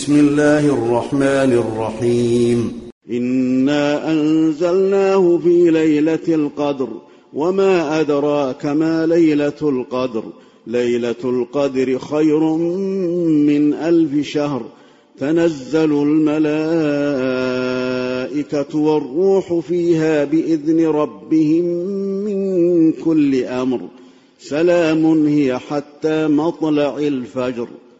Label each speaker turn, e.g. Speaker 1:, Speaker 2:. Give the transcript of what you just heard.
Speaker 1: بسم الله الرحمن الرحيم.
Speaker 2: إنا أنزلناه في ليلة القدر وما أدراك ما ليلة القدر ليلة القدر خير من 1000 شهر تنزل الملائكة والروح فيها بإذن ربهم من كل أمر سلام هي حتى مطلع الفجر.